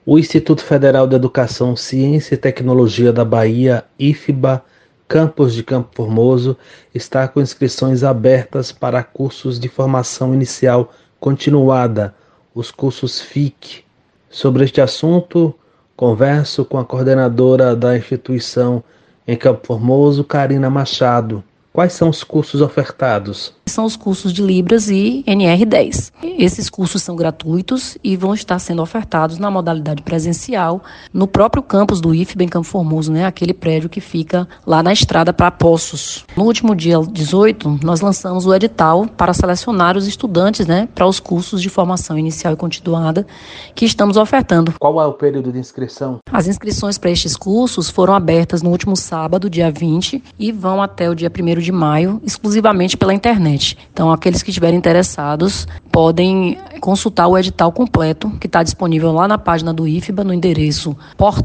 O Instituto Federal de Educação, Ciência e Tecnologia da Bahia, IFBA, campus de Campo Formoso, está com inscrições abertas para cursos de formação inicial continuada, os cursos FIC. Sobre este assunto, converso com a coordenadora da instituição em Campo Formoso, Karina Machado. Quais são os cursos ofertados? São os cursos de Libras e NR10. Esses cursos são gratuitos e vão estar sendo ofertados na modalidade presencial no próprio campus do IFBA em Campo Formoso, aquele prédio que fica lá na estrada para Poços. No último dia 18, nós lançamos o edital para selecionar os estudantes para os cursos de formação inicial e continuada que estamos ofertando. Qual é o período de inscrição? As inscrições para estes cursos foram abertas no último sábado, dia 20, e vão até o dia 1º de maio, exclusivamente pela internet. Então, aqueles que estiverem interessados podem consultar o edital completo, que está disponível lá na página do IFBA, no endereço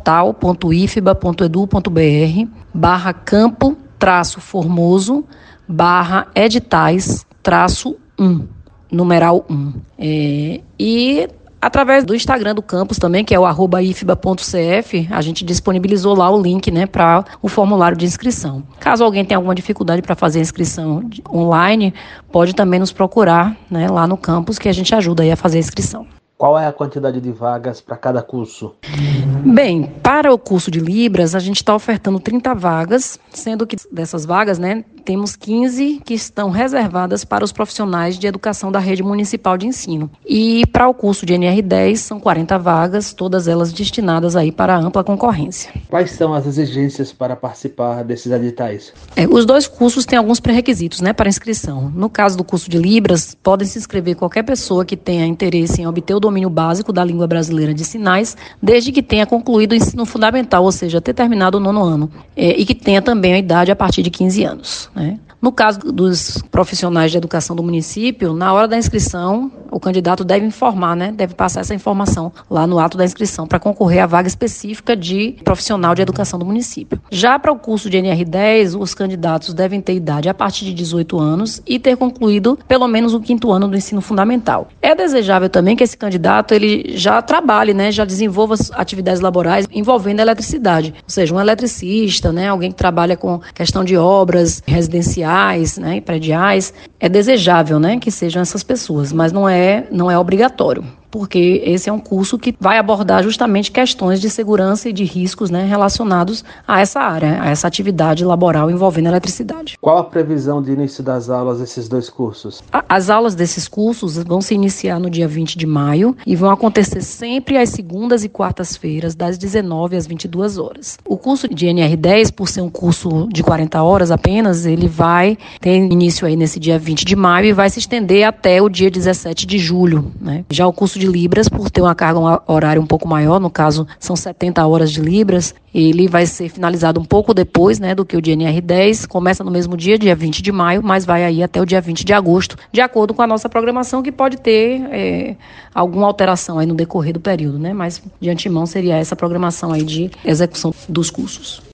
portal.ifba.edu.br/campo-formoso/editais-1, numeral 1. E através do Instagram do campus também, que é o @ifba.cf, a gente disponibilizou lá o link para o formulário de inscrição. Caso alguém tenha alguma dificuldade para fazer a inscrição online, pode também nos procurar lá no campus, que a gente ajuda aí a fazer a inscrição. Qual é a quantidade de vagas para cada curso? Bem, para o curso de Libras, a gente está ofertando 30 vagas, sendo que dessas vagas, temos 15 que estão reservadas para os profissionais de educação da rede municipal de ensino. E para o curso de NR10, são 40 vagas, todas elas destinadas aí para ampla concorrência. Quais são as exigências para participar desses editais? Os dois cursos têm alguns pré-requisitos para inscrição. No caso do curso de Libras, podem se inscrever qualquer pessoa que tenha interesse em obter o domínio básico da língua brasileira de sinais, desde que tenha concluído o ensino fundamental, ou seja, ter terminado o 9º ano, e que tenha também a idade a partir de 15 anos. No caso dos profissionais de educação do município, na hora da inscrição, o candidato deve informar, deve passar essa informação lá no ato da inscrição para concorrer à vaga específica de profissional de educação do município. Já para o curso de NR10, os candidatos devem ter idade a partir de 18 anos e ter concluído pelo menos o 5º ano do ensino fundamental. É desejável também que esse candidato ele já trabalhe, já desenvolva atividades laborais envolvendo a eletricidade, ou seja, um eletricista, alguém que trabalha com questão de obras residenciais, e prediais. É desejável, que sejam essas pessoas, mas não é obrigatório, porque esse é um curso que vai abordar justamente questões de segurança e de riscos relacionados a essa área, a essa atividade laboral envolvendo a eletricidade. Qual a previsão de início das aulas desses dois cursos? As aulas desses cursos vão se iniciar no dia 20 de maio e vão acontecer sempre às segundas e quartas-feiras, das 19 às 22 horas. O curso de NR10, por ser um curso de 40 horas apenas, ele vai ter início aí nesse dia 20 de maio e vai se estender até o dia 17 de julho. Já o curso de Libras, por ter uma carga horária um pouco maior, no caso são 70 horas de Libras, ele vai ser finalizado um pouco depois do que o de NR10, começa no mesmo dia 20 de maio, mas vai aí até o dia 20 de agosto, de acordo com a nossa programação, que pode ter alguma alteração aí no decorrer do período, mas de antemão seria essa programação aí de execução dos cursos.